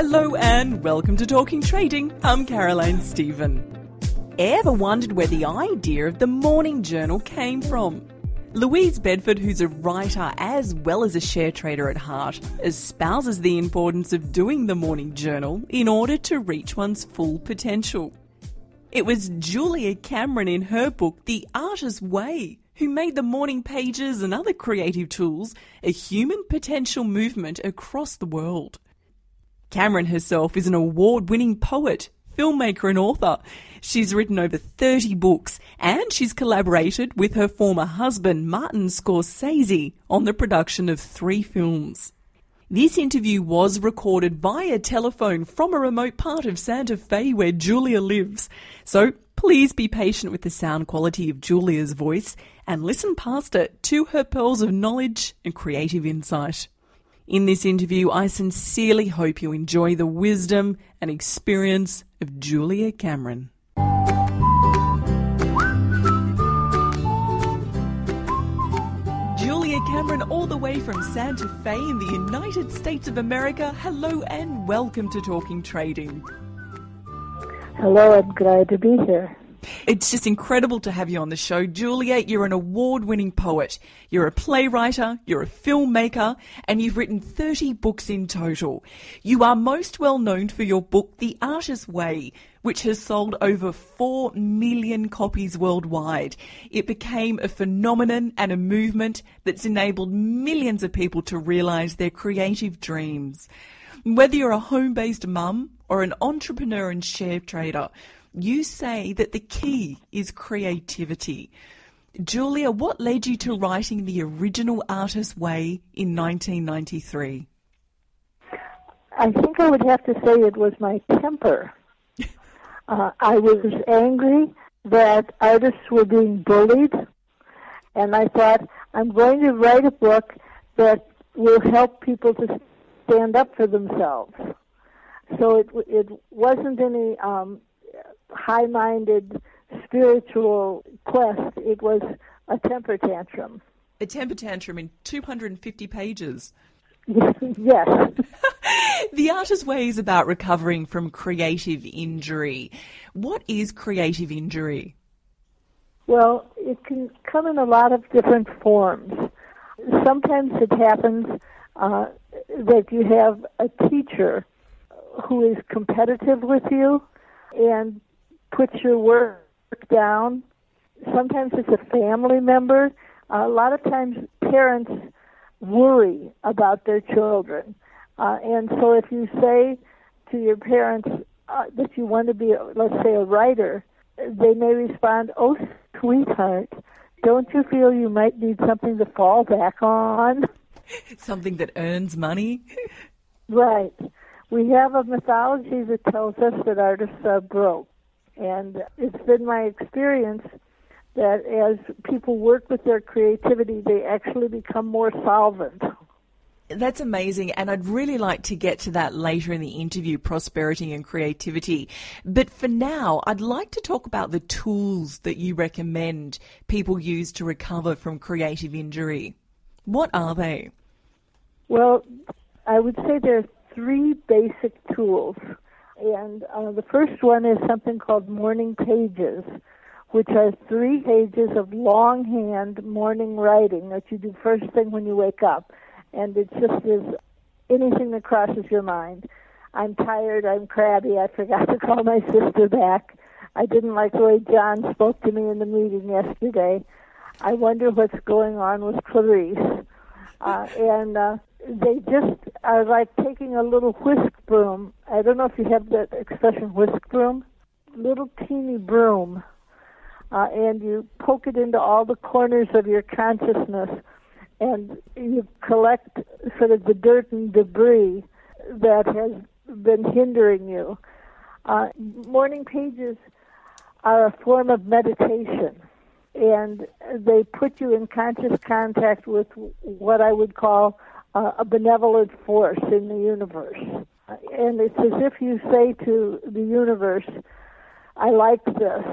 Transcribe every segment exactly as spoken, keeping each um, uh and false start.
Hello and welcome to Talking Trading. I'm Caroline Stephen. Ever wondered where the idea of the morning journal came from? Louise Bedford, who's a writer as well as a share trader at heart, espouses the importance of doing the morning journal in order to reach one's full potential. It was Julia Cameron in her book The Artist's Way who made the morning pages and other creative tools a human potential movement across the world. Cameron herself is an award-winning poet, filmmaker and author. She's written over thirty books and she's collaborated with her former husband Martin Scorsese on the production of three films. This interview was recorded via telephone from a remote part of Santa Fe where Julia lives. So please be patient with the sound quality of Julia's voice and listen past it to her pearls of knowledge and creative insight. In this interview, I sincerely hope you enjoy the wisdom and experience of Julia Cameron. Julia Cameron, all the way from Santa Fe in the United States of America. Hello and welcome to Talking Trading. Hello, I'm glad to be here. It's just incredible to have you on the show. Julia, you're an award-winning poet. You're a playwright, you're a filmmaker, and you've written thirty books in total. You are most well known for your book, The Artist's Way, which has sold over four million copies worldwide. It became a phenomenon and a movement that's enabled millions of people to realise their creative dreams. Whether you're a home-based mum or an entrepreneur and share trader, you say that the key is creativity. Julia, what led you to writing The Original Artist's Way in nineteen ninety-three? I think I would have to say it was my temper. uh, I was angry that artists were being bullied, and I thought, I'm going to write a book that will help people to stand up for themselves. So it, it wasn't any um, high-minded spiritual quest. It was a temper tantrum. A temper tantrum in two hundred fifty pages. Yes. The Artist's Way is about recovering from creative injury. What is creative injury? Well, it can come in a lot of different forms. Sometimes it happens uh, that you have a teacher who is competitive with you and puts your work down. Sometimes it's a family member. Uh, a lot of times parents worry about their children. Uh, and so if you say to your parents uh, that you want to be, let's say, a writer, they may respond, oh, sweetheart, don't you feel you might need something to fall back on? Something that earns money? Right. We have a mythology that tells us that artists are broke. And it's been my experience that as people work with their creativity, they actually become more solvent. That's amazing, and I'd really like to get to that later in the interview, prosperity and creativity. But for now, I'd like to talk about the tools that you recommend people use to recover from creative injury. What are they? Well, I would say there are three basic tools. And uh, the first one is something called morning pages, which are three pages of longhand morning writing that you do first thing when you wake up. And it just is anything that crosses your mind. I'm tired, I'm crabby, I forgot to call my sister back. I didn't like the way John spoke to me in the meeting yesterday. I wonder what's going on with Clarice. Uh, and uh, they just are like taking a little whisk broom. I don't know if you have that expression, whisk broom. Little teeny broom. Uh, and you poke it into all the corners of your consciousness, and you collect sort of the dirt and debris that has been hindering you. Uh, morning pages are a form of meditation, and they put you in conscious contact with what I would call uh, a benevolent force in the universe. And it's as if you say to the universe, I like this.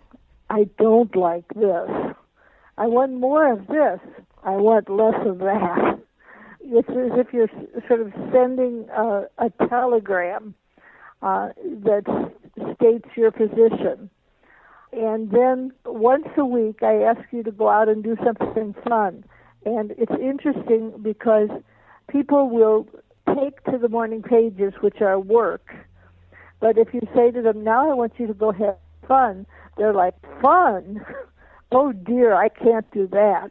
I don't like this. I want more of this. I want less of that. it's as if you're sort of sending a, a telegram uh, that states your position. And then once a week, I ask you to go out and do something fun. And it's interesting because people will take to the morning pages, which are work. But if you say to them, now I want you to go have fun, they're like, fun? Oh dear, I can't do that.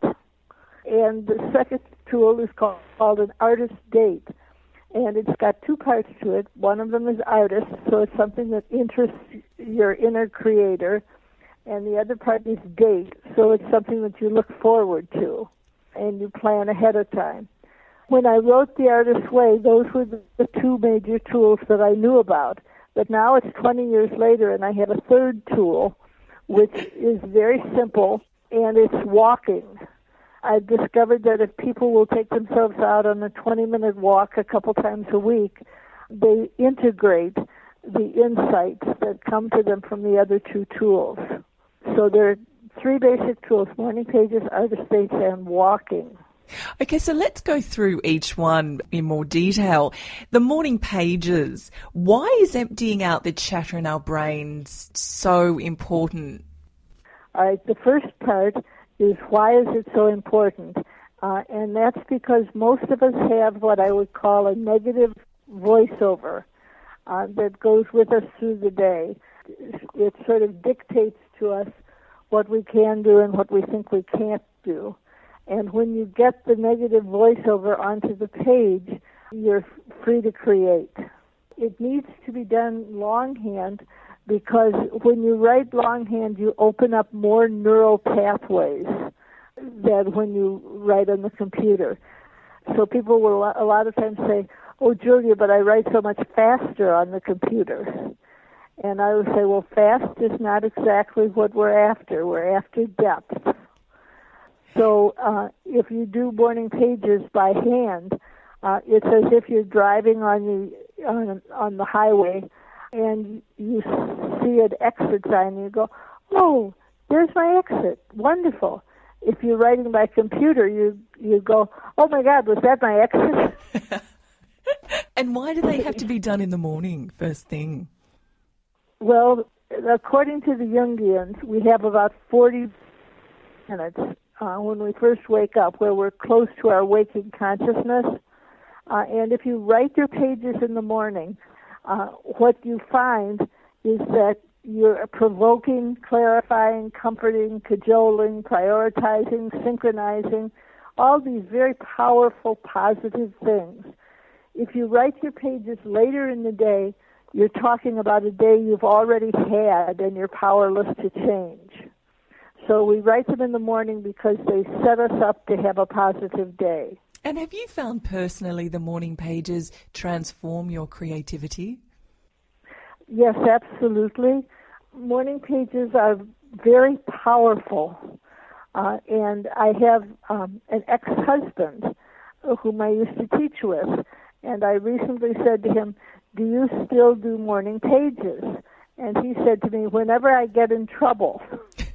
And the second tool is called, called an artist date. And it's got two parts to it. One of them is artist, so it's something that interests your inner creator. And the other part is date, so it's something that you look forward to and you plan ahead of time. When I wrote The Artist's Way, those were the, the two major tools that I knew about. But now it's twenty years later, and I have a third tool, which is very simple, and it's walking. I've discovered that if people will take themselves out on a twenty-minute walk a couple times a week, they integrate the insights that come to them from the other two tools. So there are three basic tools: morning pages, artist dates, and walking. Okay, so let's go through each one in more detail. The morning pages. Why is emptying out the chatter in our brains so important? All right, the first part is why is it so important? Uh, and that's because most of us have what I would call a negative voiceover uh, that goes with us through the day. It sort of dictates to us what we can do and what we think we can't do. And when you get the negative voiceover onto the page, you're free to create. It needs to be done longhand because when you write longhand, you open up more neural pathways than when you write on the computer. So people will a lot of times say, oh, Julia, but I write so much faster on the computer. And I would say, well, fast is not exactly what we're after. We're after depth. So uh, if you do morning pages by hand, uh, it's as if you're driving on the on, on the highway and you see an exit sign and you go, oh, there's my exit. Wonderful. If you're writing by computer, you you go, oh, my God, was that my exit? And why do they have to be done in the morning, first thing? Well, according to the Jungians, we have about forty minutes uh, when we first wake up where we're close to our waking consciousness. Uh, and if you write your pages in the morning, uh, what you find is that you're provoking, clarifying, comforting, cajoling, prioritizing, synchronizing, all these very powerful, positive things. If you write your pages later in the day, you're talking about a day you've already had and you're powerless to change. So we write them in the morning because they set us up to have a positive day. And have you found personally the morning pages transform your creativity? Yes, absolutely. Morning pages are very powerful. Uh, and I have um, an ex-husband whom I used to teach with. And I recently said to him, do you still do morning pages? And he said to me, whenever I get in trouble.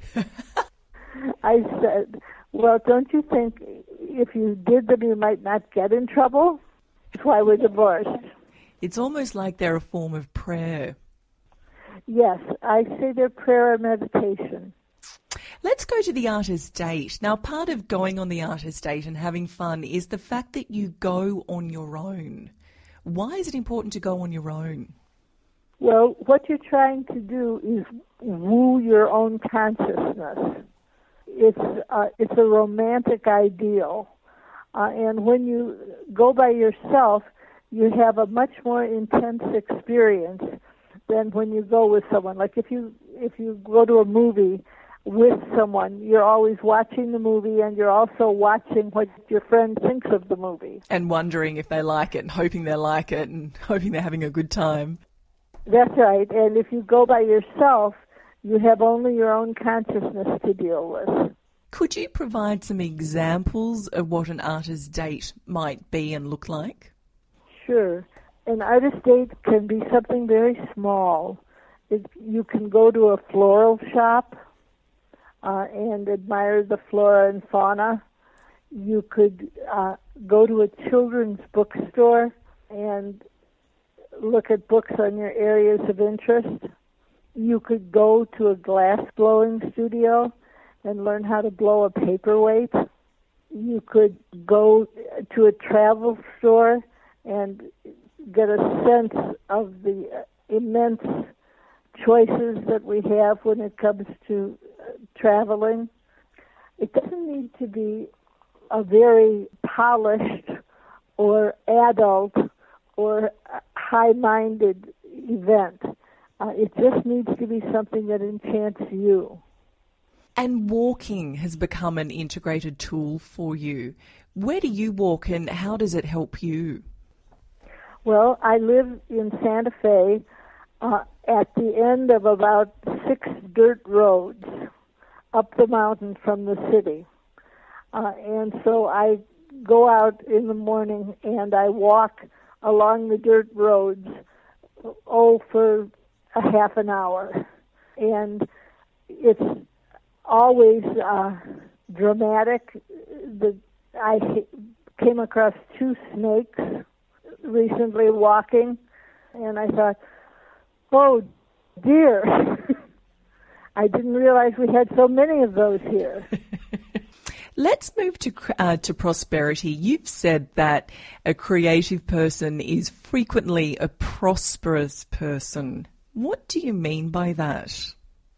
I said, well, don't you think if you did them, you might not get in trouble? That's why we're divorced. It's almost like they're a form of prayer. Yes, I say they're prayer or meditation. Let's go to the artist date. Now, part of going on the artist date and having fun is the fact that you go on your own. Why is it important to go on your own? Well, what you're trying to do is woo your own consciousness. It's uh, it's a romantic ideal. Uh, and when you go by yourself, you have a much more intense experience than when you go with someone. Like if you if you go to a movie with someone, you're always watching the movie and you're also watching what your friend thinks of the movie. And wondering if they like it and hoping they like it and hoping they're having a good time. That's right. And if you go by yourself, you have only your own consciousness to deal with. Could you provide some examples of what an artist date might be and look like? Sure. An artist date can be something very small. It, you can go to a floral shop uh, and admire the flora and fauna. You could uh, go to a children's bookstore and look at books on your areas of interest. You could go to a glass blowing studio and learn how to blow a paperweight. You could go to a travel store and get a sense of the immense choices that we have when it comes to uh, traveling. It doesn't need to be a very polished or adult or high-minded event. Uh, it just needs to be something that enchants you. And walking has become an integrated tool for you. Where do you walk and how does it help you? Well, I live in Santa Fe uh, at the end of about six dirt roads up the mountain from the city. Uh, and so I go out in the morning and I walk along the dirt roads, oh, for a half an hour. And it's always uh, dramatic. The, I came across two snakes recently walking, and I thought, oh, dear. I didn't realize we had so many of those here. Let's move to uh, to prosperity. You've said that a creative person is frequently a prosperous person. What do you mean by that?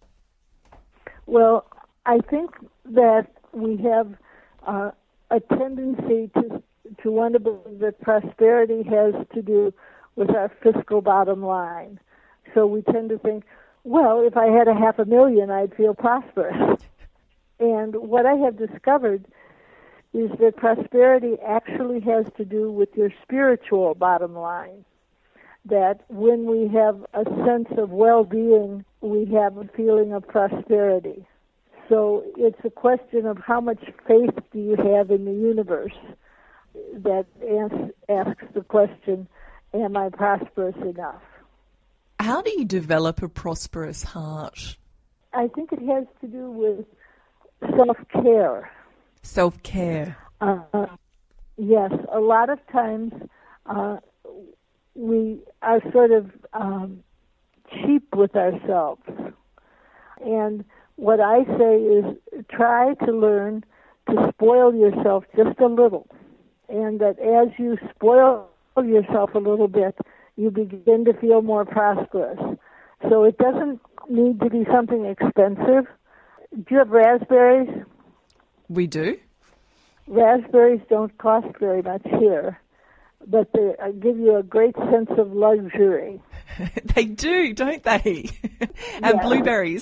Well, I think that we have uh, a tendency to to want to believe that prosperity has to do with our fiscal bottom line. So we tend to think, well, if I had a half a million, I'd feel prosperous. And what I have discovered is that prosperity actually has to do with your spiritual bottom line. That when we have a sense of well-being, we have a feeling of prosperity. So it's a question of how much faith do you have in the universe that asks the question, am I prosperous enough? How do you develop a prosperous heart? I think it has to do with self-care. Self-care. Uh, yes, a lot of times uh, we are sort of um, cheap with ourselves. And what I say is try to learn to spoil yourself just a little. And that as you spoil yourself a little bit, you begin to feel more prosperous. So it doesn't need to be something expensive. Do you have raspberries? We do. Raspberries don't cost very much here, but they give you a great sense of luxury. They do, don't they? And yes. Blueberries.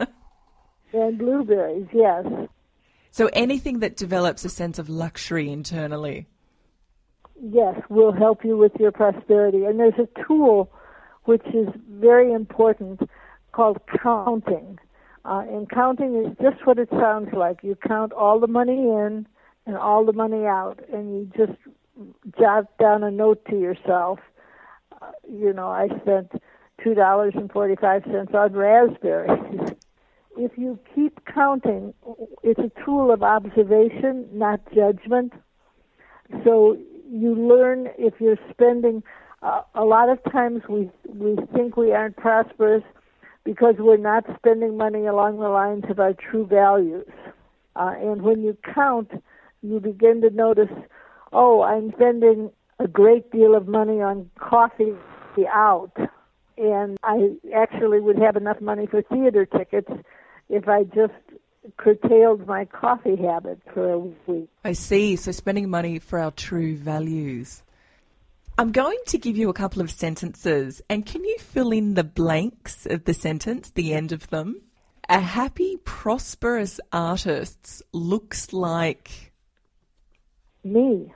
And blueberries, yes. So anything that develops a sense of luxury internally. Yes, will help you with your prosperity. And there's a tool which is very important called counting. Uh, and counting is just what it sounds like. You count all the money in and all the money out, and you just jot down a note to yourself. Uh, you know, I spent two dollars and forty-five cents on raspberries. If you keep counting, it's a tool of observation, not judgment. So you learn if you're spending, uh, a lot of times we we think we aren't prosperous because we're not spending money along the lines of our true values. Uh, and when you count, you begin to notice, oh, I'm spending a great deal of money on coffee out, and I actually would have enough money for theater tickets if I just curtailed my coffee habit for a week. I see. So spending money for our true values. I'm going to give you a couple of sentences, and can you fill in the blanks of the sentence, the end of them? A happy, prosperous artist looks like... Me.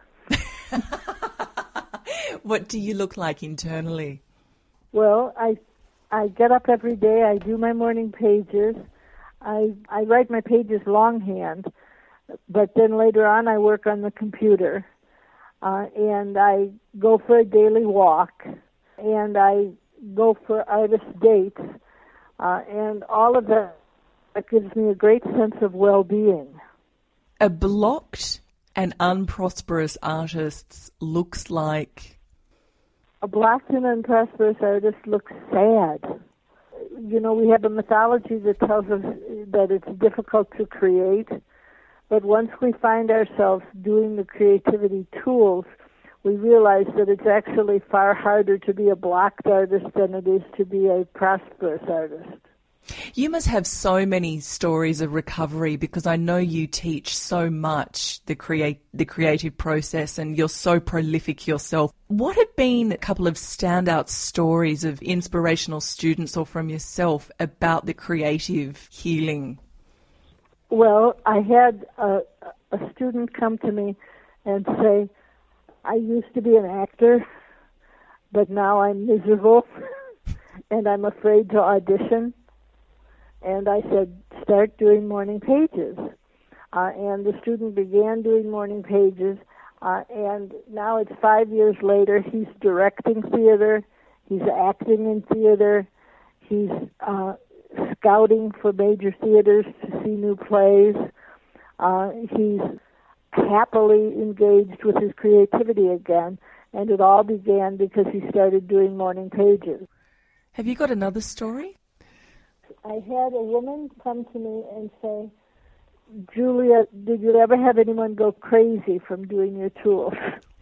What do you look like internally? Well, I I get up every day, I do my morning pages, I I write my pages longhand, but then later on I work on the computer, uh, and I go for a daily walk, and I go for artist dates, uh, and all of that, that gives me a great sense of well-being. A blocked an unprosperous artist looks like? A blocked and unprosperous artist looks sad. You know, we have a mythology that tells us that it's difficult to create, but once we find ourselves doing the creativity tools, we realize that it's actually far harder to be a blocked artist than it is to be a prosperous artist. You must have so many stories of recovery, because I know you teach so much the create the creative process, and you're so prolific yourself. What have been a couple of standout stories of inspirational students or from yourself about the creative healing? Well, I had a, a student come to me and say, I used to be an actor, but now I'm miserable and I'm afraid to audition. And I said, start doing morning pages. Uh, and the student began doing morning pages, uh, and now it's five years later. He's directing theater, he's acting in theater, he's uh, scouting for major theaters to see new plays. Uh, he's happily engaged with his creativity again, and it all began because he started doing morning pages. Have you got another story? I had a woman come to me and say, Julia, did you ever have anyone go crazy from doing your tools?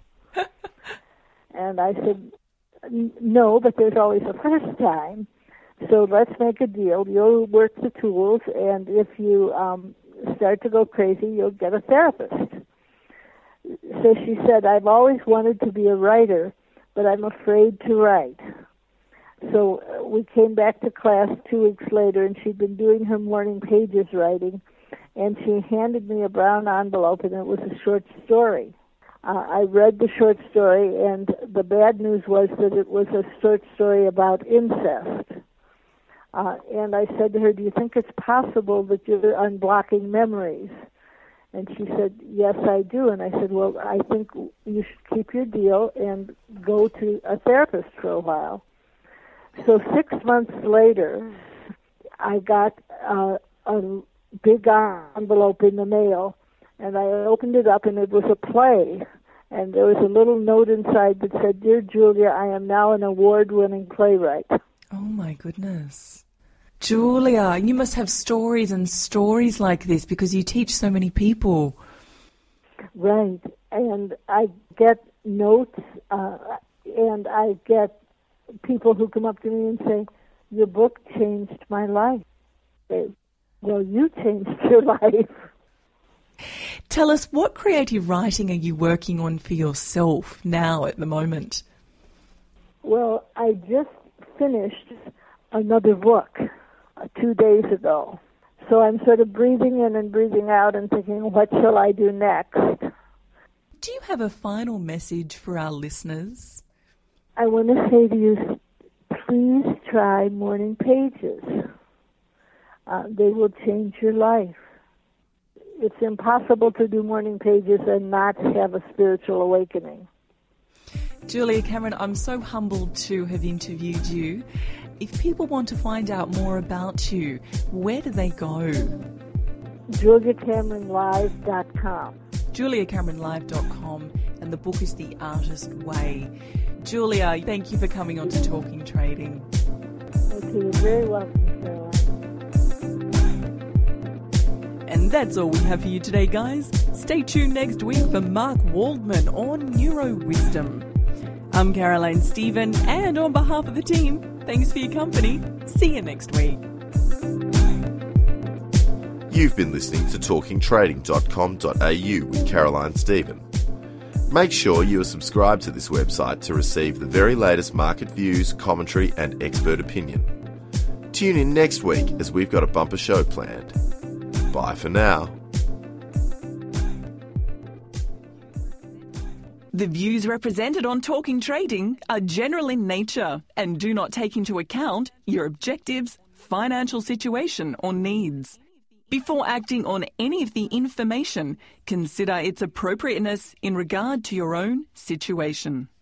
And I said, no, but there's always a first time. So let's make a deal. You'll work the tools, and if you um, start to go crazy, you'll get a therapist. So she said, I've always wanted to be a writer, but I'm afraid to write. So uh, we came back to class two weeks later, and she'd been doing her morning pages writing, and she handed me a brown envelope, and it was a short story. Uh, I read the short story, and the bad news was that it was a short story about incest. Uh, and I said to her, do you think it's possible that you're unblocking memories? And she said, yes, I do. And I said, well, I think you should keep your deal and go to a therapist for a while. So six months later, I got uh, a big envelope in the mail, and I opened it up, and it was a play. And there was a little note inside that said, Dear Julia, I am now an award-winning playwright. Oh, my goodness. Julia, you must have stories and stories like this because you teach so many people. Right. And I get notes, uh, and I get people who come up to me and say, your book changed my life. Say, well, you changed your life. Tell us, what creative writing are you working on for yourself now at the moment? Well, I just finished another book uh, two days ago. So I'm sort of breathing in and breathing out and thinking, what shall I do next? Do you have a final message for our listeners? I want to say to you, please try morning pages. Uh, they will change your life. It's impossible to do morning pages and not have a spiritual awakening. Julia Cameron, I'm so humbled to have interviewed you. If people want to find out more about you, where do they go? Julia Cameron Live dot com. Julia Cameron Live dot com, and the book is The Artist Way. Julia, thank you for coming on to Talking Trading. Okay, you're very welcome, Caroline. And that's all we have for you today, guys. Stay tuned next week for Mark Waldman on Neuro Wisdom. I'm Caroline Stephen, and on behalf of the team, thanks for your company. See you next week. You've been listening to talking trading dot com dot a u with Caroline Stephen. Make sure you are subscribed to this website to receive the very latest market views, commentary and expert opinion. Tune in next week as we've got a bumper show planned. Bye for now. The views represented on Talking Trading are general in nature and do not take into account your objectives, financial situation or needs. Before acting on any of the information, consider its appropriateness in regard to your own situation.